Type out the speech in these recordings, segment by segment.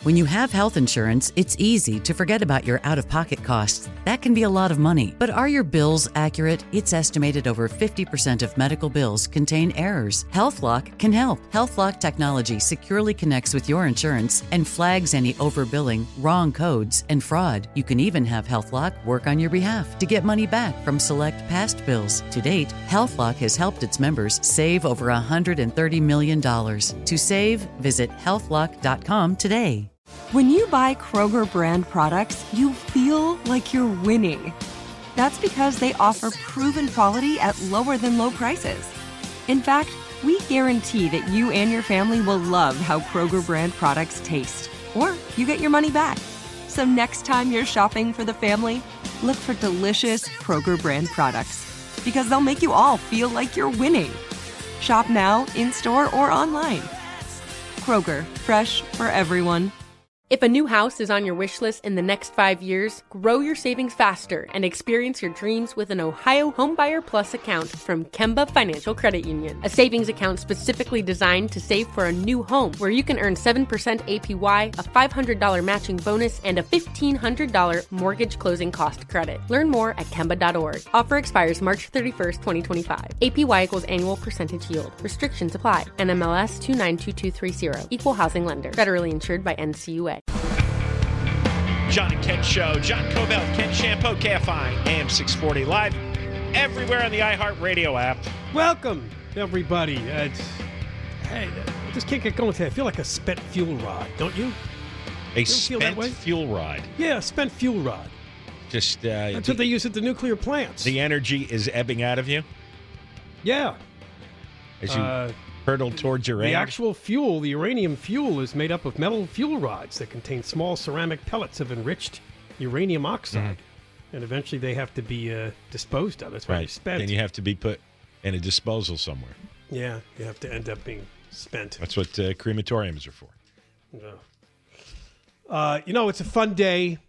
When you have health insurance, it's easy to forget about your out-of-pocket costs. That can be a lot of money. But are your bills accurate? It's estimated over 50% of medical bills contain errors. HealthLock can help. HealthLock technology securely connects with your insurance and flags any overbilling, wrong codes, and fraud. You can even have HealthLock work on your behalf to get money back from select past bills. To date, HealthLock has helped its members save over $130 million. To save, visit healthlock.com today. When you buy Kroger brand products, you feel like you're winning. That's because they offer proven quality at lower than low prices. In fact, we guarantee that you and your family will love how Kroger brand products taste, or you get your money back. So next time you're shopping for the family, look for delicious Kroger brand products, because they'll make you all feel like you're winning. Shop now, in-store, or online. Kroger, fresh for everyone. If a new house is on your wish list in the next 5 years, grow your savings faster and experience your dreams with an Ohio Homebuyer Plus account from Kemba Financial Credit Union. A savings account specifically designed to save for a new home, where you can earn 7% APY, a $500 matching bonus, and a $1,500 mortgage closing cost credit. Learn more at Kemba.org. Offer expires March 31st, 2025. APY equals annual percentage yield. Restrictions apply. NMLS 292230. Equal housing lender. Federally insured by NCUA. John and Ken Show. John Cobell, Ken Shampoo, KFI, AM 640 live everywhere on the iHeartRadio app. Welcome, everybody. Hey, I just can't get going today. I feel like a spent fuel rod, don't you? A spent fuel rod. Yeah, a spent fuel rod. Just that's what they use at the nuclear plants. The energy is ebbing out of you? Yeah. As you hurtle towards your end? The actual fuel, the uranium fuel, is made up of metal fuel rods that contain small ceramic pellets of enriched uranium oxide. And eventually they have to be disposed of. That's why they're spent. Then you have to be put in a disposal somewhere. Yeah, you have to end up being spent. That's what crematoriums are for. It's a fun day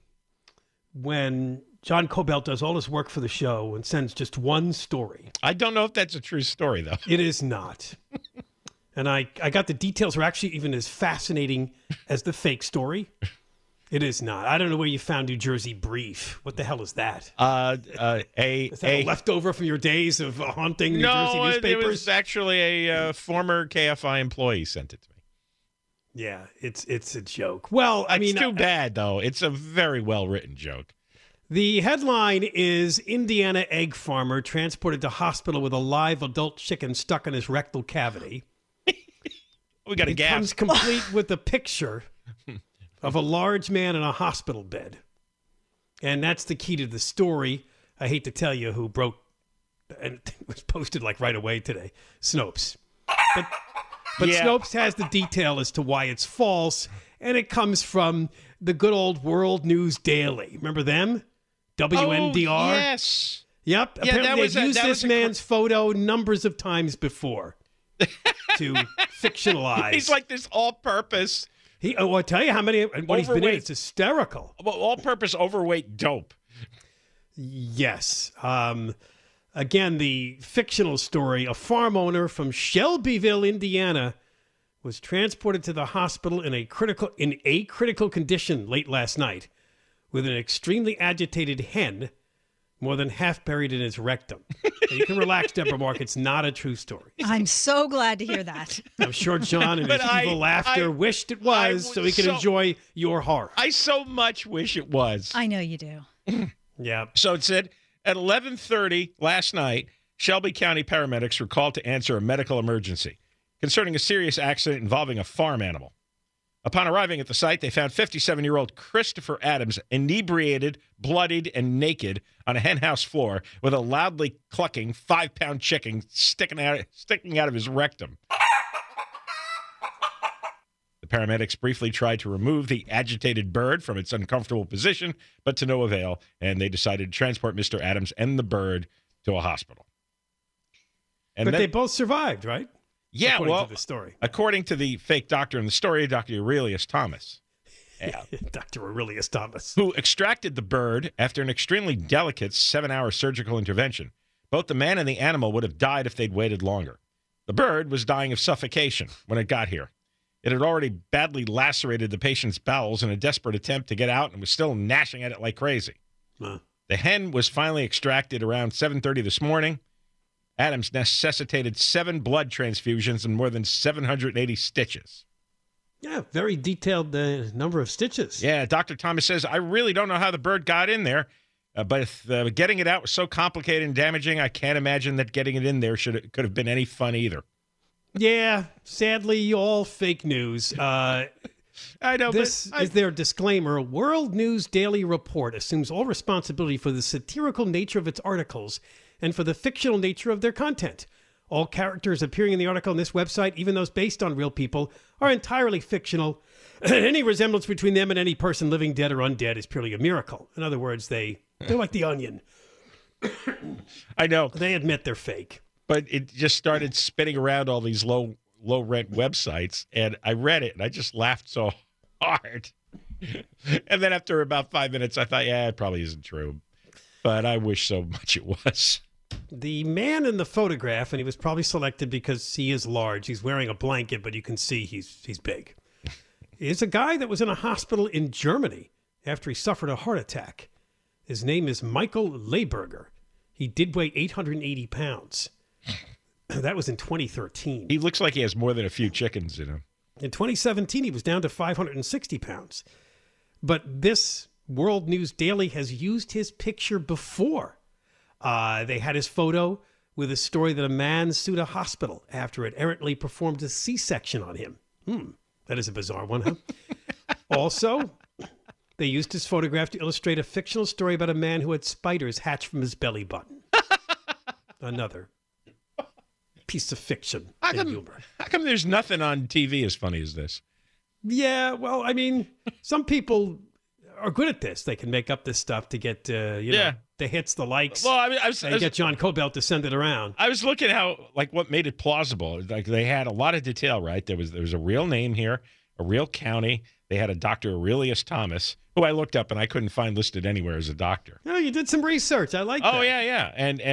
when John Cobell does all his work for the show and sends just one story. I don't know if that's a true story, though. It is not. And I got the details are actually even as fascinating as the fake story. It is not. I don't know where you found New Jersey Brief. What the hell is that? Is that a leftover from your days of haunting New Jersey newspapers? No, it was actually a former KFI employee sent it to me. Yeah, it's a joke. Well, it's too bad, though. It's a very well-written joke. The headline is Indiana egg farmer transported to hospital with a live adult chicken stuck in his rectal cavity. We got a gasp. It comes complete with a picture of a large man in a hospital bed. And that's the key to the story. I hate to tell you who broke, and it was posted like right away today, Snopes. But yeah. Snopes has the detail as to why it's false, and it comes from the good old World News Daily. Remember them? WNDR? Oh, yes. Yep. Yeah, apparently they've used this man's photo numbers of times before to fictionalize. He's like this all-purpose. I'll tell you how many, what he's been in. It's hysterical. Well, all-purpose overweight dope. Yes. Again, the fictional story, a farm owner from Shelbyville, Indiana, was transported to the hospital in a critical condition late last night with an extremely agitated hen more than half buried in his rectum. You can relax, Deborah Mark. It's not a true story. I'm so glad to hear that. I'm sure John and his evil laughter wished it was so he could enjoy your horror. I so much wish it was. I know you do. Yeah. So it said at 11:30 last night, Shelby County paramedics were called to answer a medical emergency concerning a serious accident involving a farm animal. Upon arriving at the site, they found 57-year-old Christopher Adams inebriated, bloodied, and naked on a henhouse floor with a loudly clucking 5-pound chicken sticking out of his rectum. The paramedics briefly tried to remove the agitated bird from its uncomfortable position, but to no avail, and they decided to transport Mr. Adams and the bird to a hospital. But they both survived, right? Yeah, according to the story. According to the fake doctor in the story, Dr. Aurelius Thomas. Dr. Aurelius Thomas. Who extracted the bird after an extremely delicate 7-hour surgical intervention. Both the man and the animal would have died if they'd waited longer. The bird was dying of suffocation when it got here. It had already badly lacerated the patient's bowels in a desperate attempt to get out and was still gnashing at it like crazy. Huh. The hen was finally extracted around 7:30 this morning. Adams necessitated 7 blood transfusions and more than 780 stitches. Yeah, very detailed number of stitches. Yeah, Dr. Thomas says, I really don't know how the bird got in there, but if getting it out was so complicated and damaging, I can't imagine that getting it in there could have been any fun either. Yeah, sadly, all fake news. I know, This is their disclaimer. World News Daily Report assumes all responsibility for the satirical nature of its articles and for the fictional nature of their content. All characters appearing in the article on this website, even those based on real people, are entirely fictional. Any resemblance between them and any person living, dead, or undead is purely a miracle. In other words, they're like the Onion. I know. They admit they're fake. But it just started spinning around all these low rent websites, and I read it, and I just laughed so hard. And then after about 5 minutes, I thought, yeah, it probably isn't true. But I wish so much it was. The man in the photograph, and he was probably selected because he is large. He's wearing a blanket, but you can see he's big. Is a guy that was in a hospital in Germany after he suffered a heart attack. His name is Michael Leyberger. He did weigh 880 pounds. That was in 2013. He looks like he has more than a few chickens in him. In 2017, he was down to 560 pounds. But this World News Daily has used his picture before. They had his photo with a story that a man sued a hospital after it errantly performed a C-section on him. That is a bizarre one, huh? Also, they used his photograph to illustrate a fictional story about a man who had spiders hatch from his belly button. Another piece of fiction and humor. How come there's nothing on TV as funny as this? Yeah, well, I mean, some people are good at this. They can make up this stuff to get, know, the hits, the likes. Well, I mean, and get John Cobelt to send it around. I was looking how, like, what made it plausible. Like, they had a lot of detail, right? There was a real name here, a real county. They had a Dr. Aurelius Thomas, who I looked up and I couldn't find listed anywhere as a doctor. Oh, you did some research. I like that. Oh, yeah.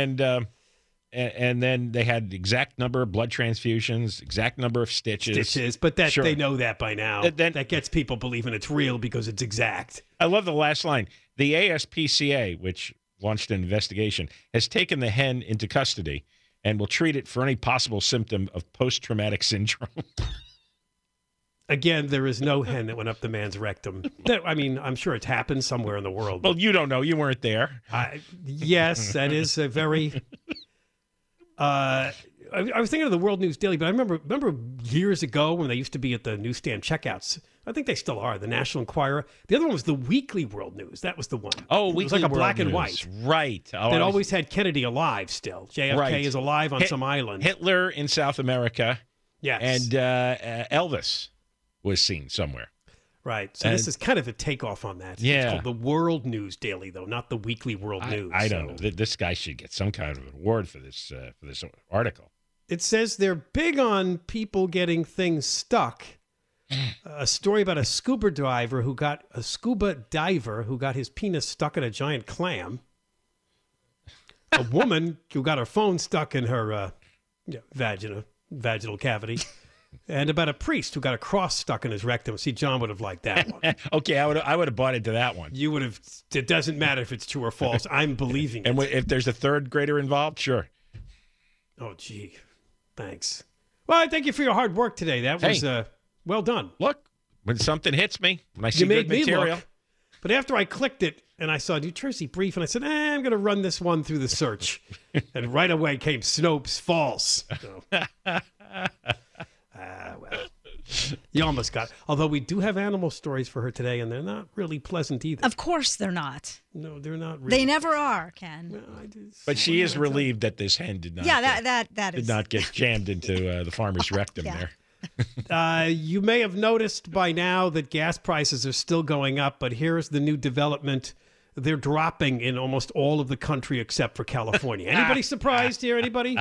And then they had the exact number of blood transfusions, exact number of stitches. But that Sure. they know that by now. That gets people believing it's real because it's exact. I love the last line. The ASPCA, which launched an investigation, has taken the hen into custody and will treat it for any possible symptom of post-traumatic syndrome. Again, there is no hen that went up the man's rectum. I mean, I'm sure it's happened somewhere in the world. Well, you don't know. You weren't there. Yes, that is a very... I was thinking of the World News Daily, but I remember years ago when they used to be at the newsstand checkouts. I think they still are. The National Enquirer. The other one was the Weekly World News. That was the one. Oh, it was Weekly like a World black and News. white. Right. Oh, That always had Kennedy alive still. JFK Right. is alive on some island. Hitler in South America. Yes. And Elvis was seen somewhere. Right. So this is kind of a takeoff on that. Yeah. It's called the World News Daily, though, not the Weekly World News. I don't know. This guy should get some kind of an award for this article. It says they're big on people getting things stuck. A story about a scuba diver who got his penis stuck in a giant clam. A woman who got her phone stuck in her vaginal cavity. And about a priest who got a cross stuck in his rectum. See, John would have liked that one. Okay, I would have bought into that one. You would have. It doesn't matter if it's true or false. I'm believing it. And if there's a third grader involved, sure. Oh, gee. Thanks. Well, I thank you for your hard work today. That was well done. Look, when something hits me, when I see You made good me material. look. But after I clicked it and I saw New Jersey Brief, and I said, I'm going to run this one through the search. And right away came Snopes false. So. Well, you almost got it. Although we do have animal stories for her today, and they're not really pleasant either. Of course they're not. No, they're not really. They never are, Ken. Well, But she is relieved that this hen did not. Yeah, that did is. not get jammed into the farmer's rectum Yeah. there. You may have noticed by now that gas prices are still going up, but here's the new development. They're dropping in almost all of the country except for California. Anybody surprised here? Anybody?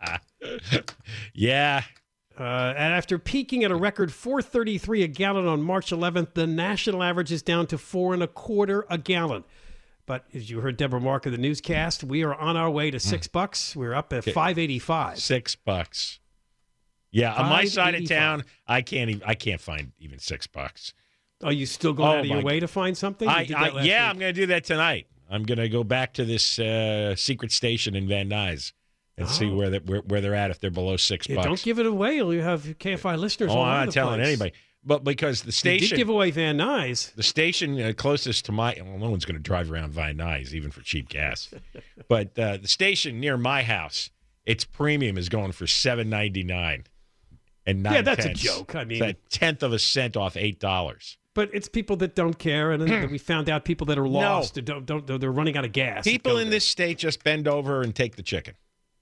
Yeah. And after peaking at a record $4.33 a gallon on March 11th, the national average is down to $4.25 a gallon. But as you heard Deborah Mark of the newscast, we are on our way to $6. We're up at $5.85. $6. Yeah, on my side of $5.85. town, I can't find even $6. Are you still going Oh, out of your my way to find something? You did that last I'm week. going to do that tonight. I'm going to go back to this secret station in Van Nuys and see where they're at if they're below $6. Yeah, don't give it away. You have KFI listeners all Oh, over I'm the not telling place. anybody. But because the You station, did give away Van Nuys. the station closest to no one's going to drive around Van Nuys even for cheap gas. But the station near my house, its premium is going for $7.99 and 9 Yeah, that's a cents. joke. I mean- it's a tenth of a cent off $8. But it's people that don't care, and then we found out people that are lost. They're running out of gas. People Go in there. this state just bend over and take the chicken.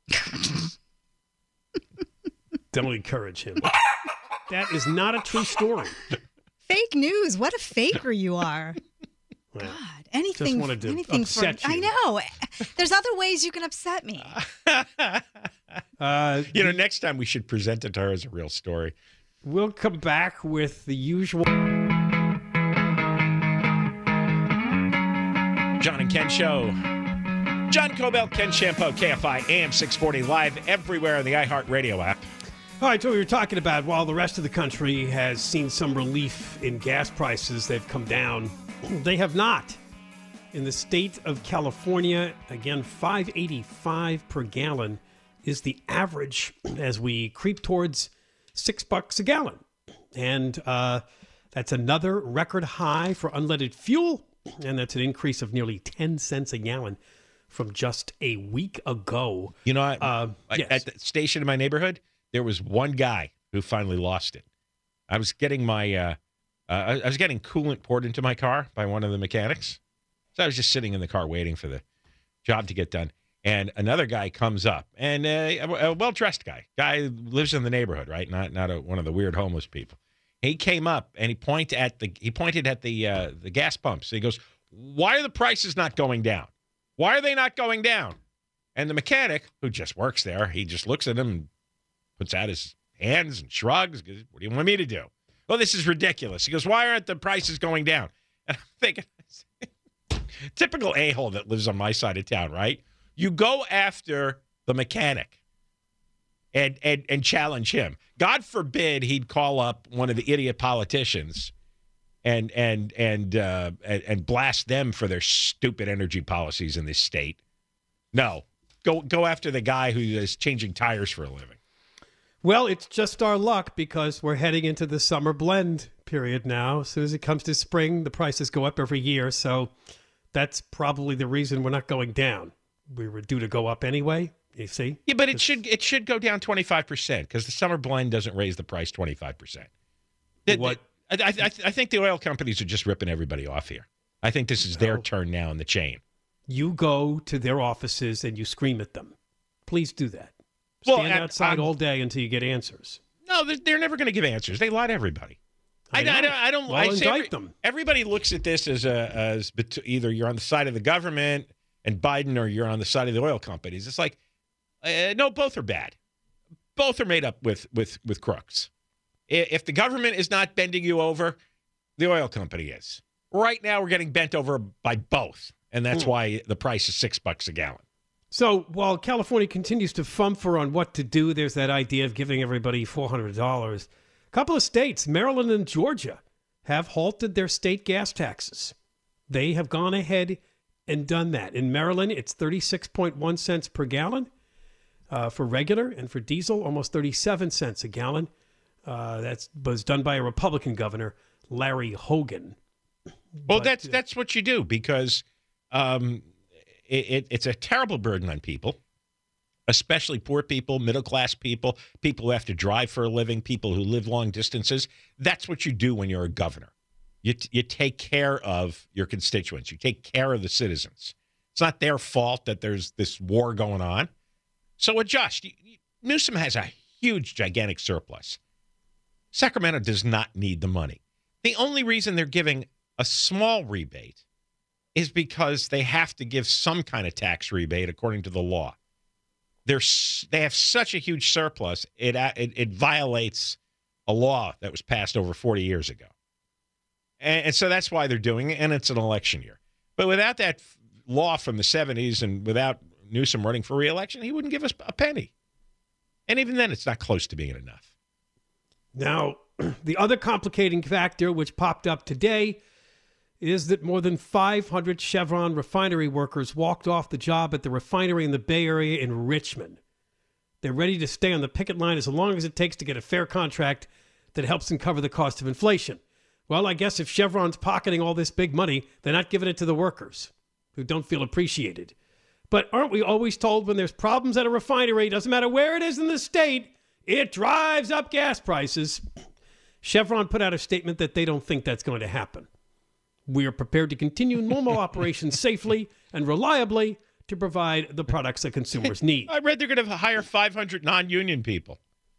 Don't encourage him. That is not a true story. Fake news. What a faker you are. Well, God, anything. just wanted to anything upset for, I you. know. There's other ways you can upset me. Next time we should present it to her as a real story. We'll come back with the usual. John and Ken Show. John Cobell, Ken Shampoo, KFI, AM 640, live everywhere on the iHeartRadio app. All right, so we were talking about while the rest of the country has seen some relief in gas prices, they've come down. They have not. In the state of California, again, $5.85 per gallon is the average as we creep towards $6 a gallon. And that's another record high for unleaded fuel, and that's an increase of nearly 10 cents a gallon from just a week ago. You know, yes. at the station in my neighborhood, there was one guy who finally lost it. I was getting my, I was getting coolant poured into my car by one of the mechanics. So I was just sitting in the car waiting for the job to get done. And another guy comes up, and a well-dressed guy who lives in the neighborhood, right? Not one of the weird homeless people. He came up and he pointed at the gas pumps. He goes, "Why are the prices not going down? Why are they not going down?" And the mechanic, who just works there, he just looks at him and puts out his hands and shrugs. Goes, "What do you want me to do?" "Well, this is ridiculous." He goes, "Why aren't the prices going down?" And I'm thinking, typical a-hole that lives on my side of town, right? You go after the mechanic and challenge him. God forbid he'd call up one of the idiot politicians and blast them for their stupid energy policies in this state. No, go after the guy who is changing tires for a living. Well, it's just our luck because we're heading into the summer blend period now. As soon as it comes to spring, the prices go up every year. So that's probably the reason we're not going down. We were due to go up anyway, you see? Yeah, but it should go down 25% because the summer blend doesn't raise the price 25%. What? I think the oil companies are just ripping everybody off here. I think this is their turn now in the chain. You go to their offices and you scream at them. Please do that. Well, Stand outside all day until you get answers. No, they're never going to give answers. They lie to everybody. I don't. Well, I say indict them. Everybody looks at this as either you're on the side of the government and Biden, or you're on the side of the oil companies. It's like, no, both are bad. Both are made up with crooks. If the government is not bending you over, the oil company is. Right now, we're getting bent over by both, and that's why the price is $6 a gallon. So while California continues to fumfer on what to do, there's that idea of giving everybody $400. A couple of states, Maryland and Georgia, have halted their state gas taxes. They have gone ahead and done that. In Maryland, it's 36.1 cents per gallon for regular, and for diesel, almost 37 cents a gallon. That was done by a Republican governor, Larry Hogan. Well, that's what you do because it's a terrible burden on people, especially poor people, middle-class people, people who have to drive for a living, people who live long distances. That's what you do when you're a governor. You take care of your constituents. You take care of the citizens. It's not their fault that there's this war going on. So adjust. Newsom has a huge, gigantic surplus. Sacramento does not need the money. The only reason they're giving a small rebate is because they have to give some kind of tax rebate according to the law. They have such a huge surplus, it violates a law that was passed over 40 years ago. And so that's why they're doing it, and it's an election year. But without that law from the 70s and without Newsom running for re-election, he wouldn't give us a penny. And even then, it's not close to being enough. Now, the other complicating factor which popped up today is that more than 500 Chevron refinery workers walked off the job at the refinery in the Bay Area in Richmond. They're ready to stay on the picket line as long as it takes to get a fair contract that helps them cover the cost of inflation. Well, I guess if Chevron's pocketing all this big money, they're not giving it to the workers who don't feel appreciated. But aren't we always told when there's problems at a refinery, doesn't matter where it is in the state, it drives up gas prices? Chevron put out a statement that they don't think that's going to happen. We are prepared to continue normal operations safely and reliably to provide the products that consumers need. I read they're going to hire 500 non-union people.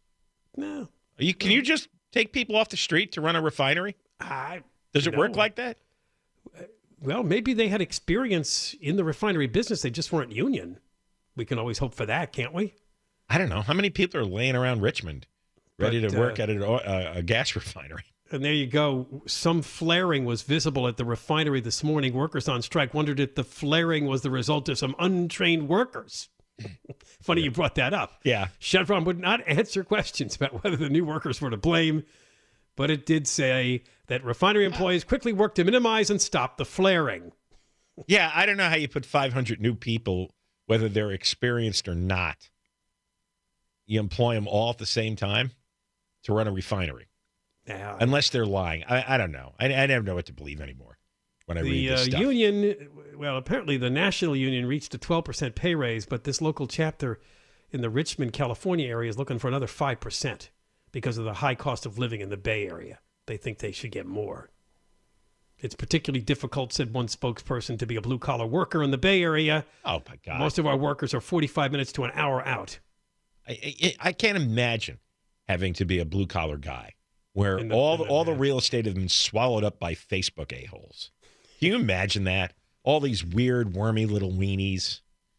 No. Can you just take people off the street to run a refinery? Does it work like that? Well, maybe they had experience in the refinery business. They just weren't union. We can always hope for that, can't we? I don't know. How many people are laying around Richmond ready to work at a gas refinery? And there you go. Some flaring was visible at the refinery this morning. Workers on strike wondered if the flaring was the result of some untrained workers. Funny you brought that up. Yeah. Chevron would not answer questions about whether the new workers were to blame, but it did say that refinery employees quickly worked to minimize and stop the flaring. Yeah, I don't know how you put 500 new people, whether they're experienced or not. You employ them all at the same time to run a refinery. Yeah. Unless they're lying. I don't know. I never know what to believe anymore when I read this stuff. The union, well, apparently the national union reached a 12% pay raise, but this local chapter in the Richmond, California area is looking for another 5% because of the high cost of living in the Bay Area. They think they should get more. It's particularly difficult, said one spokesperson, to be a blue-collar worker in the Bay Area. Oh, my God. Most of our workers are 45 minutes to an hour out. I can't imagine having to be a blue-collar guy where all the real estate has been swallowed up by Facebook a-holes. Can you imagine that? All these weird, wormy little weenies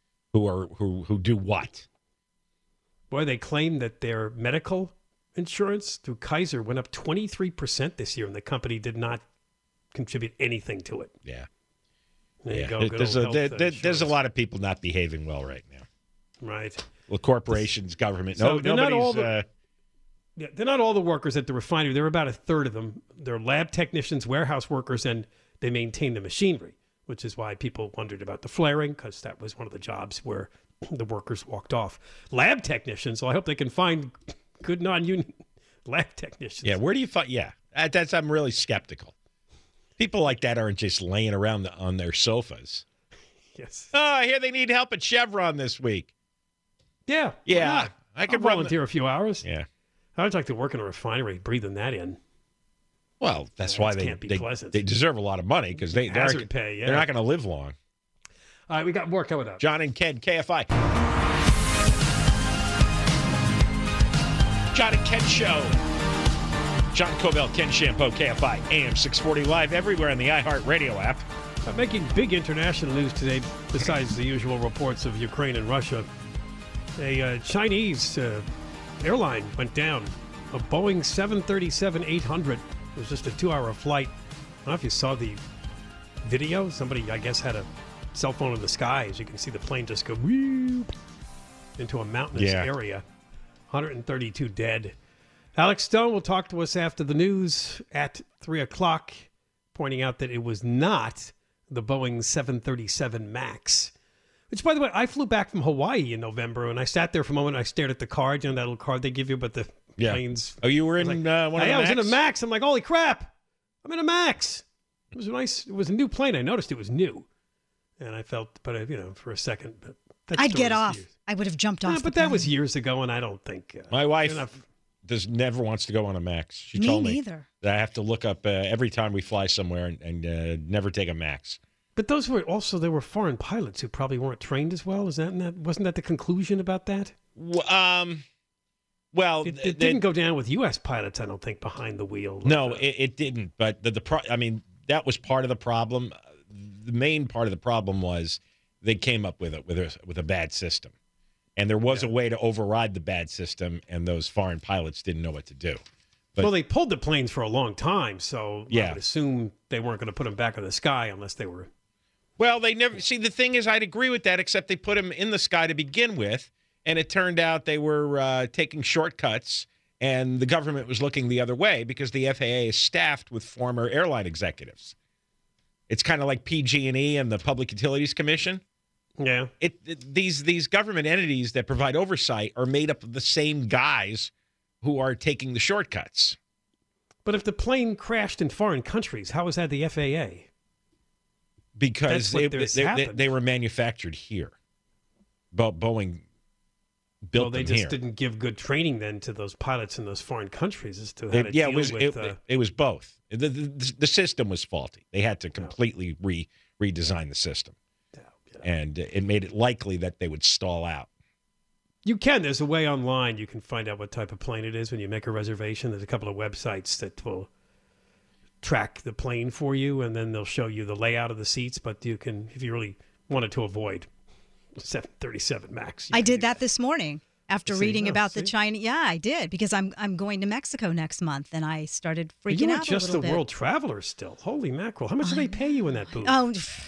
who do what? Boy, they claim that their medical insurance through Kaiser went up 23% this year, and the company did not contribute anything to it. Yeah. There you go. There's a lot of people not behaving well right now. Right. Well, corporations, government. So they're not all the workers at the refinery. There are about a third of them. They're lab technicians, warehouse workers, and they maintain the machinery, which is why people wondered about the flaring, because that was one of the jobs where the workers walked off. Lab technicians, so I hope they can find good non-union lab technicians. Yeah, where do you find? Yeah, I'm really skeptical. People like that aren't just laying around on their sofas. Yes. Oh, I hear they need help at Chevron this week. Yeah. Yeah. I could volunteer a few hours. Yeah. I'd like to work in a refinery, breathing that in. Well, that's why they deserve a lot of money, because they're not going to live long. All right, we got more coming up. John and Ken, KFI. John and Ken Show. John Cobell, Ken Shampoo, KFI, AM 640 live everywhere on the iHeartRadio app. Making big international news today, besides the usual reports of Ukraine and Russia. A Chinese airline went down. A Boeing 737-800. It was just a 2-hour flight. I don't know if you saw the video. Somebody, I guess, had a cell phone in the sky. As you can see, the plane just go whoop into a mountainous area. 132 dead. Alex Stone will talk to us after the news at 3 o'clock, pointing out that it was not the Boeing 737 MAX. Which, by the way, I flew back from Hawaii in November, and I sat there for a moment. And I stared at the card, that little card they give you, but the planes. Oh, you were in one of the MAX? I was in a MAX. I'm like, holy crap, I'm in a MAX. It was nice. It was a new plane. I noticed it was new, and I felt, but for a second, but I'd get off. I would have jumped off. But that was years ago, and I don't think my wife never wants to go on a MAX. She told me neither. That I have to look up every time we fly somewhere and never take a MAX. But those were also, there were foreign pilots who probably weren't trained as well. Wasn't that the conclusion about that? Well, it didn't go down with U.S. pilots, I don't think, behind the wheel. No, it didn't. But that was part of the problem. The main part of the problem was they came up with a bad system, and there was a way to override the bad system, and those foreign pilots didn't know what to do. But, they pulled the planes for a long time, so I would assume they weren't going to put them back in the sky unless they were. Well, they never. See, the thing is, I'd agree with that, except they put them in the sky to begin with, and it turned out they were taking shortcuts and the government was looking the other way because the FAA is staffed with former airline executives. It's kind of like PG&E and the Public Utilities Commission. Yeah. These government entities that provide oversight are made up of the same guys who are taking the shortcuts. But if the plane crashed in foreign countries, how is that the FAA? Because they were manufactured here. Boeing built them here. They just didn't give good training then to those pilots in those foreign countries as to how to deal with... It was both. The system was faulty. They had to completely redesign the system. And it made it likely that they would stall out. You can. There's a way online you can find out what type of plane it is when you make a reservation. There's a couple of websites that will track the plane for you, and then they'll show you the layout of the seats. But you can, if you really wanted to avoid 737 MAX. I did that this morning after reading about the China. Yeah, I did, because I'm going to Mexico next month, and I started freaking out a little bit. You were just a world traveler still. Holy mackerel. How much do they pay you in that booth? Oh,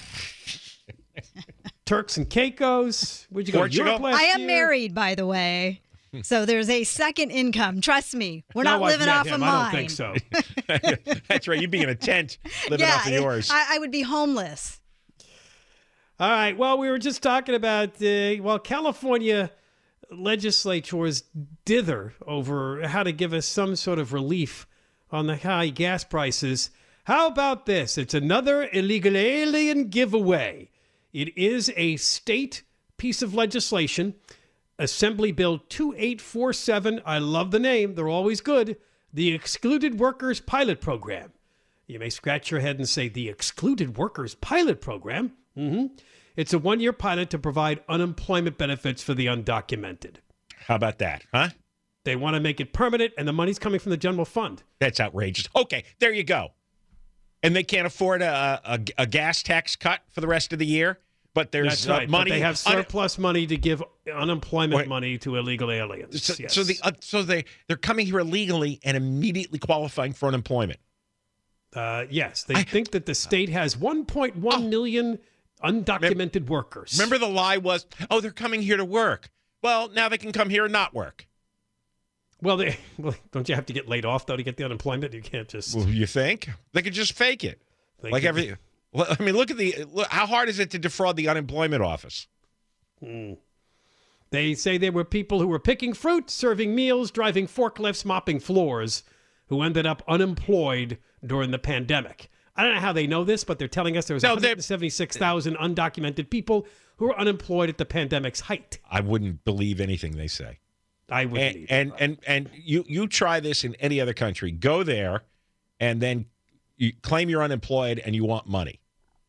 Turks and Caicos. Where'd you go? Portugal? I am married, by the way. So there's a second income. Trust me. We're not living off of mine. I don't think so. That's right. You'd be in a tent living off of yours. I would be homeless. All right. Well, we were just talking about, California legislatures dither over how to give us some sort of relief on the high gas prices. How about this? It's another illegal alien giveaway. It is a state piece of legislation, Assembly Bill 2847. I love the name. They're always good. The Excluded Workers Pilot Program. You may scratch your head and say, the Excluded Workers Pilot Program? Mm-hmm. It's a one-year pilot to provide unemployment benefits for the undocumented. How about that, huh? They want to make it permanent, and the money's coming from the general fund. That's outrageous. Okay, there you go. And they can't afford a gas tax cut for the rest of the year? But there's money. But they have surplus money to give unemployment money to illegal aliens. So they're coming here illegally and immediately qualifying for unemployment. Yes, they think that the state has 1.1 million undocumented workers. Remember the lie was, they're coming here to work. Well, now they can come here and not work. Well, don't you have to get laid off, though, to get the unemployment? You can't just... Well, you think? They could just fake it. Look at how hard is it to defraud the unemployment office? They say there were people who were picking fruit, serving meals, driving forklifts, mopping floors, who ended up unemployed during the pandemic. I don't know how they know this, but they're telling us there was 176,000 undocumented people who were unemployed at the pandemic's height. I wouldn't believe anything they say. I wouldn't either. And you try this in any other country. Go there, and then you claim you're unemployed and you want money.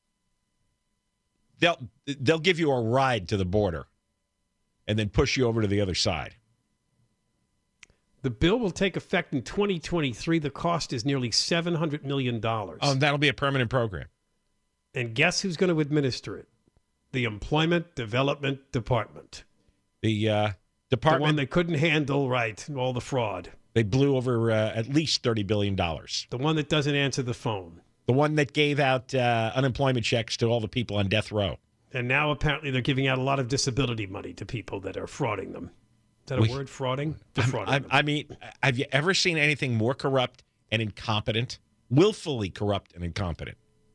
They'll give you a ride to the border and then push you over to the other side. The bill will take effect in 2023. The cost is nearly $700 million. Oh, that'll be a permanent program. And guess who's going to administer it? The Employment Development Department. The department. The one that couldn't handle, all the fraud. They blew over at least $30 billion. The one that doesn't answer the phone. The one that gave out unemployment checks to all the people on death row. And now apparently they're giving out a lot of disability money to people that are frauding them. Is that a word, frauding? I mean, have you ever seen anything more corrupt and incompetent? Willfully corrupt and incompetent.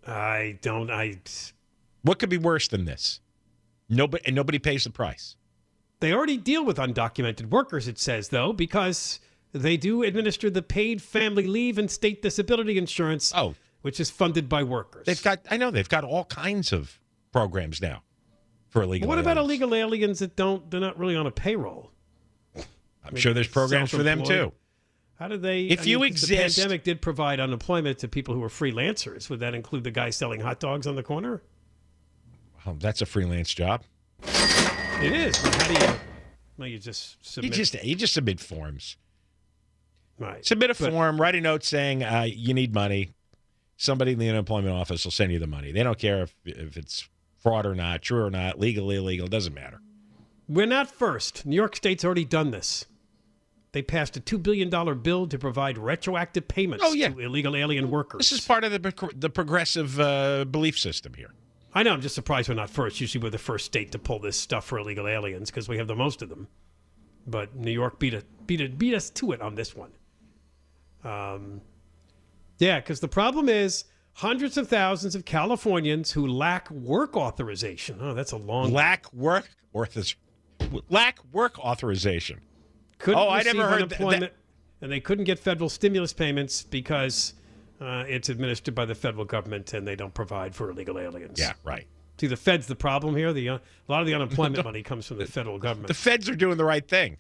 What could be worse than this? Nobody pays the price. They already deal with undocumented workers, it says, though, because they do administer the paid family leave and state disability insurance, which is funded by workers. They've got all kinds of programs now for illegal aliens. What about illegal aliens that they're not really on a payroll? I'm sure there's programs for them too. How do they? If you exist, the pandemic did provide unemployment to people who were freelancers. Would that include the guy selling hot dogs on the corner? Well, that's a freelance job. It is. But how do you? Well, you just submit. You just submit forms. Right. Submit a form. Write a note saying you need money. Somebody in the unemployment office will send you the money. They don't care if it's fraud or not, true or not, legal, illegal. It doesn't matter. We're not first. New York State's already done this. They passed a $2 billion bill to provide retroactive payments to illegal alien workers. This is part of the progressive belief system here. I know. I'm just surprised we're not first. Usually we're the first state to pull this stuff for illegal aliens because we have the most of them. but New York beat us to it on this one. Yeah, because the problem is hundreds of thousands of Californians who lack work authorization. Oh, that's a long lack work authorization. Couldn't I receive never heard unemployment, and they couldn't get federal stimulus payments because it's administered by the federal government and they don't provide for illegal aliens. Yeah, right. See, the Fed's the problem here. A lot of the unemployment money comes from the federal government. The feds are doing the right thing.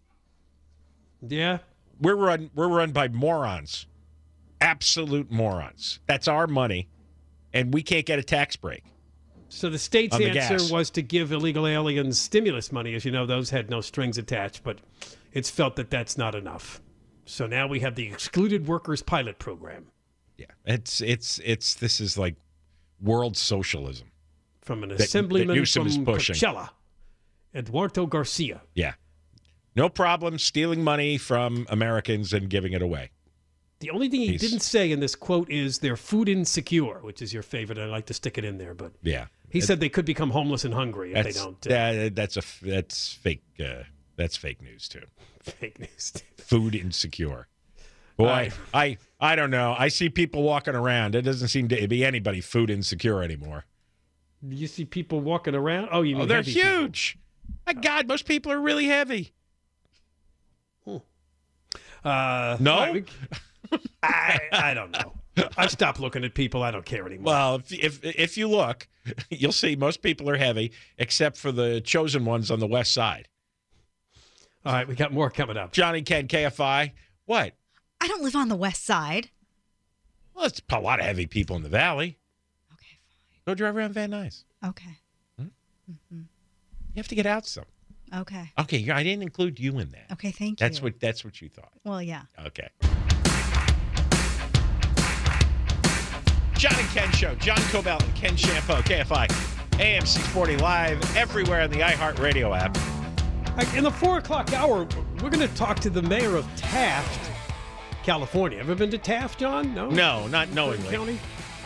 Yeah. We're run by morons. Absolute morons. That's our money, and we can't get a tax break. So the state's on the answer gas. was to give illegal aliens stimulus money. As you know, those had no strings attached, but it's felt that that's not enough. So now we have the Excluded Workers Pilot Program. Yeah, this is like world socialism. From an assemblyman that Newsom is from pushing. Coachella, Eduardo Garcia. Yeah. No problem stealing money from Americans and giving it away. The only thing he didn't say in this quote is they're food insecure, which is your favorite. I like to stick it in there, but yeah, he said they could become homeless and hungry if they don't. That's fake. That's fake news too. Fake news. Food insecure. Boy, I don't know. I see people walking around. It doesn't seem to be anybody food insecure anymore. You see people walking around? Oh, you mean they're heavy huge. My God, most people are really heavy. No? Right, I don't know. I stopped looking at people. I don't care anymore. Well, if you look, you'll see most people are heavy, except for the chosen ones on the west side. All right, we got more coming up. Johnny Ken, KFI. What? I don't live on the west side. Well, it's a lot of heavy people in the valley. Okay, fine. Go drive around Van Nuys. Okay. You have to get out some. Okay. Okay, I didn't include you in that. Okay, thank you. That's what you thought. Well, yeah. Okay. John and Ken Show. John Cobell and Ken Champeau. KFI. AM 640 live everywhere on the iHeartRadio app. In the 4 o'clock hour, we're going to talk to the mayor of Taft, California. Ever been to Taft, John? No? No, not knowingly. County?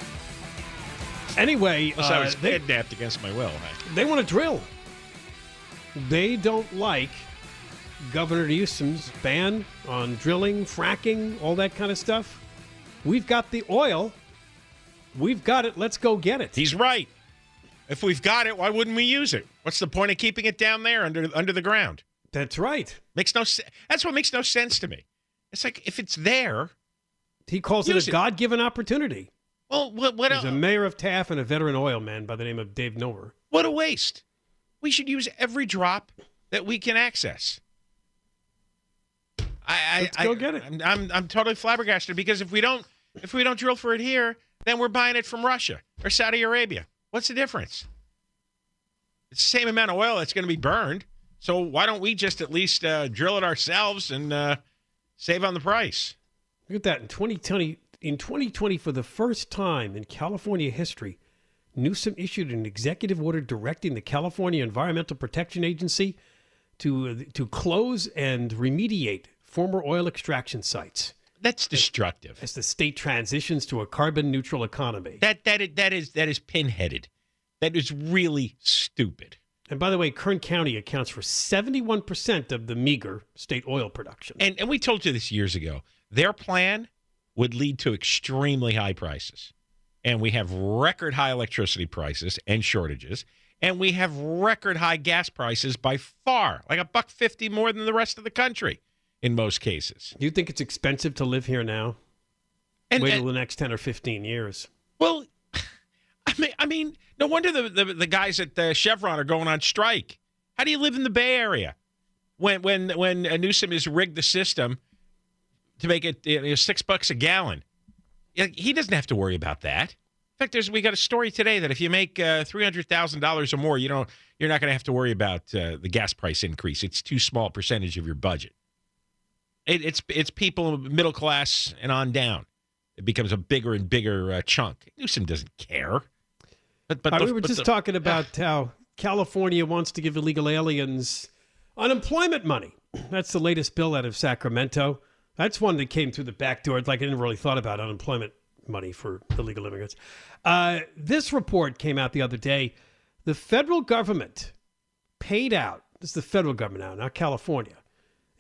Anyway, I was kidnapped against my will. They want to drill. They don't like Governor Newsom's ban on drilling, fracking, all that kind of stuff. We've got the oil. We've got it. Let's go get it. He's right. If we've got it, why wouldn't we use it? What's the point of keeping it down there under the ground? That's right. That's what makes no sense to me. It's like if it's there, he calls it a God-given opportunity. Well, what He's a mayor of Taft and a veteran oil man by the name of Dave Nover. What a waste. We should use every drop that we can access. Let's go get it. I'm totally flabbergasted because if we don't drill for it here, then we're buying it from Russia or Saudi Arabia. What's the difference? It's the same amount of oil that's going to be burned. So why don't we just at least drill it ourselves and save on the price? Look at that. In 2020, for the first time in California history, Newsom issued an executive order directing the California Environmental Protection Agency to close and remediate former oil extraction sites. That's destructive. As the state transitions to a carbon-neutral economy. That is pinheaded. That is really stupid. And by the way, Kern County accounts for 71% of the meager state oil production. And we told you this years ago. Their plan would lead to extremely high prices. And we have record high electricity prices and shortages. And we have record high gas prices by far, like $1.50 more than the rest of the country in most cases. Do you think it's expensive to live here now? Wait till the next 10 or 15 years. Well, I mean, no wonder the guys at Chevron are going on strike. How do you live in the Bay Area when Newsom has rigged the system to make it $6 a gallon? He doesn't have to worry about that. In fact, we got a story today that if you make $300,000 or more, you're not going to have to worry about the gas price increase. It's too small a percentage of your budget. It's people middle class and on down. It becomes a bigger and bigger chunk. Newsom doesn't care. But we were just talking about how California wants to give illegal aliens unemployment money. That's the latest bill out of Sacramento. That's one that came through the back door. It's like I didn't really thought about unemployment money for illegal immigrants. This report came out the other day. The federal government paid out, this is the federal government now, not California,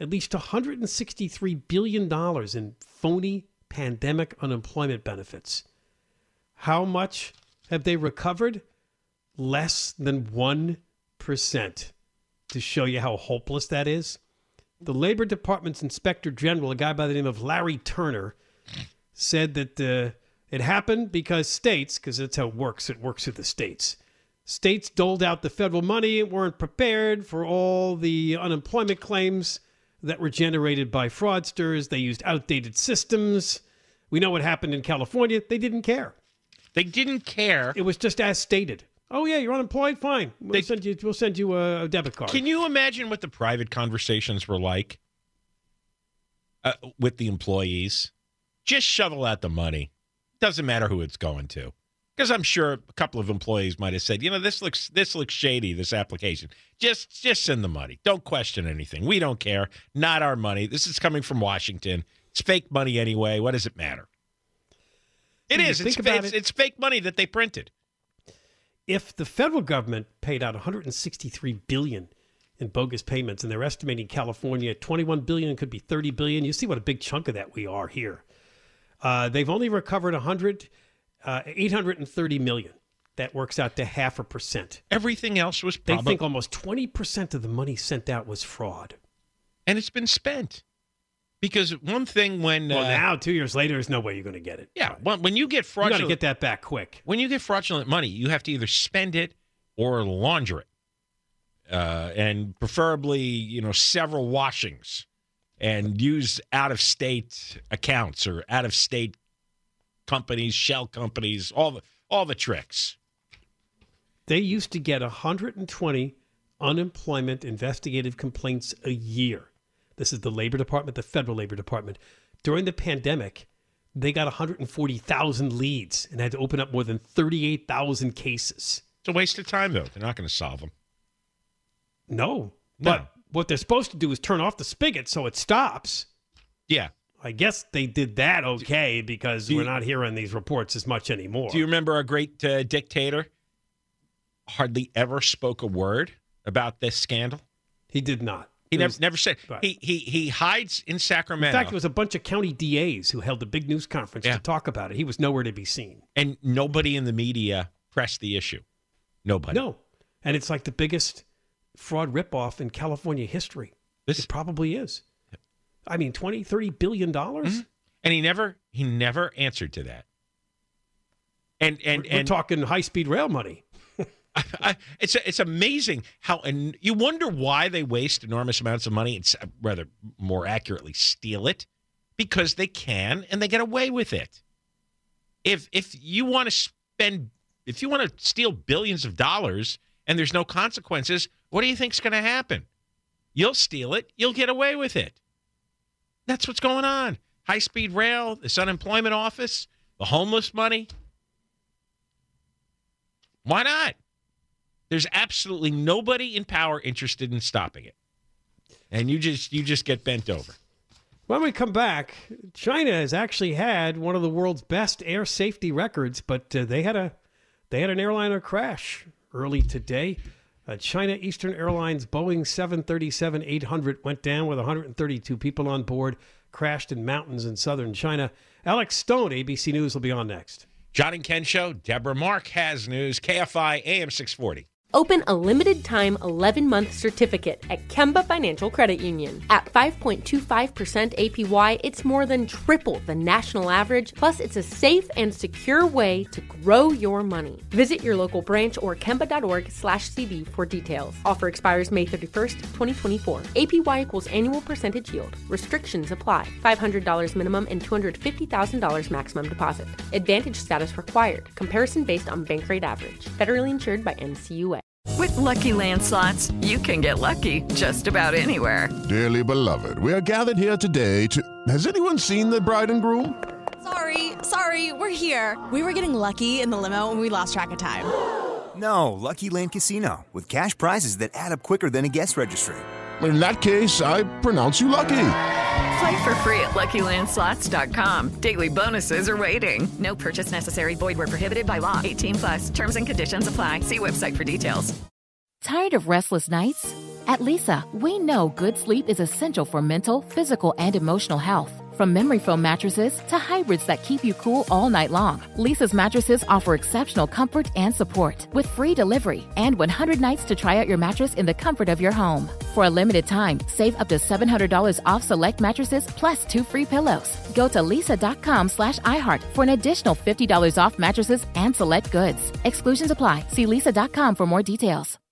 at least $163 billion in phony pandemic unemployment benefits. How much have they recovered? Less than 1%. To show you how hopeless that is, the Labor Department's Inspector General, a guy by the name of Larry Turner, said that it happened because states, because that's how it works with the states. States doled out the federal money and weren't prepared for all the unemployment claims that were generated by fraudsters. They used outdated systems. We know what happened in California. They didn't care. They didn't care. It was just as stated. Oh, yeah, you're unemployed? Fine. We'll send you a debit card. Can you imagine what the private conversations were like with the employees? Just shovel out the money. Doesn't matter who it's going to. Because I'm sure a couple of employees might have said, this looks shady, this application. Just send the money. Don't question anything. We don't care. Not our money. This is coming from Washington. It's fake money anyway. What does it matter? It is. It's fake money that they printed. If the federal government paid out $163 billion in bogus payments, and they're estimating California at $21 billion, could be $30 billion, you see what a big chunk of that we are here. They've only recovered $830 million. That works out to 0.5%. Everything else was They think almost 20% of the money sent out was fraud. And it's been spent. Because one thing when... now, 2 years later, there's no way you're going to get it. Yeah, when you get fraudulent... You got to get that back quick. When you get fraudulent money, you have to either spend it or launder it. And preferably, several washings. And use out-of-state accounts or out-of-state companies, shell companies, all the tricks. They used to get 120 unemployment investigative complaints a year. This is the Labor Department, the Federal Labor Department. During the pandemic, they got 140,000 leads and had to open up more than 38,000 cases. It's a waste of time, though. They're not going to solve them. No. But what they're supposed to do is turn off the spigot so it stops. Yeah. I guess they did that okay because we're not hearing these reports as much anymore. Do you remember a great dictator hardly ever spoke a word about this scandal? He did not. He never said. Right. He hides in Sacramento. In fact, it was a bunch of county DAs who held a big news conference to talk about it. He was nowhere to be seen. And nobody in the media pressed the issue. Nobody. No. And it's like the biggest fraud ripoff in California history. It probably is. I mean, $20-30 billion? Mm-hmm. And he never answered to that. And we're talking high-speed rail money. It's amazing how, and you wonder why they waste enormous amounts of money, and rather more accurately steal it, because they can and they get away with it. If you want to steal billions of dollars and there's no consequences, what do you think's going to happen? You'll steal it, you'll get away with it. That's what's going on. High-speed rail, this unemployment office, the homeless money. Why not? There's absolutely nobody in power interested in stopping it. And you just get bent over. When we come back, China has actually had one of the world's best air safety records, but they had an airliner crash early today. China Eastern Airlines Boeing 737-800 went down with 132 people on board, crashed in mountains in southern China. Alex Stone, ABC News, will be on next. John and Ken Show, Deborah Mark has news, KFI AM 640. Open a limited-time 11-month certificate at Kemba Financial Credit Union. At 5.25% APY, it's more than triple the national average, plus it's a safe and secure way to grow your money. Visit your local branch or kemba.org/cb for details. Offer expires May 31st, 2024. APY equals annual percentage yield. Restrictions apply. $500 minimum and $250,000 maximum deposit. Advantage status required. Comparison based on bank rate average. Federally insured by NCUA. With Lucky Land Slots, you can get lucky just about anywhere. Dearly beloved, we are gathered here today to... Has anyone seen the bride and groom? Sorry, we're here. We were getting lucky in the limo and we lost track of time. No, Lucky Land Casino, with cash prizes that add up quicker than a guest registry. In that case, I pronounce you lucky. Play for free at LuckyLandSlots.com. Daily bonuses are waiting. No purchase necessary. Void where prohibited by law. 18+. Terms and conditions apply. See website for details. Tired of restless nights? At Leesa, we know good sleep is essential for mental, physical, and emotional health. From memory foam mattresses to hybrids that keep you cool all night long, Leesa's mattresses offer exceptional comfort and support with free delivery and 100 nights to try out your mattress in the comfort of your home. For a limited time, save up to $700 off select mattresses plus 2 free pillows. Go to leesa.com/iHeart for an additional $50 off mattresses and select goods. Exclusions apply. See leesa.com for more details.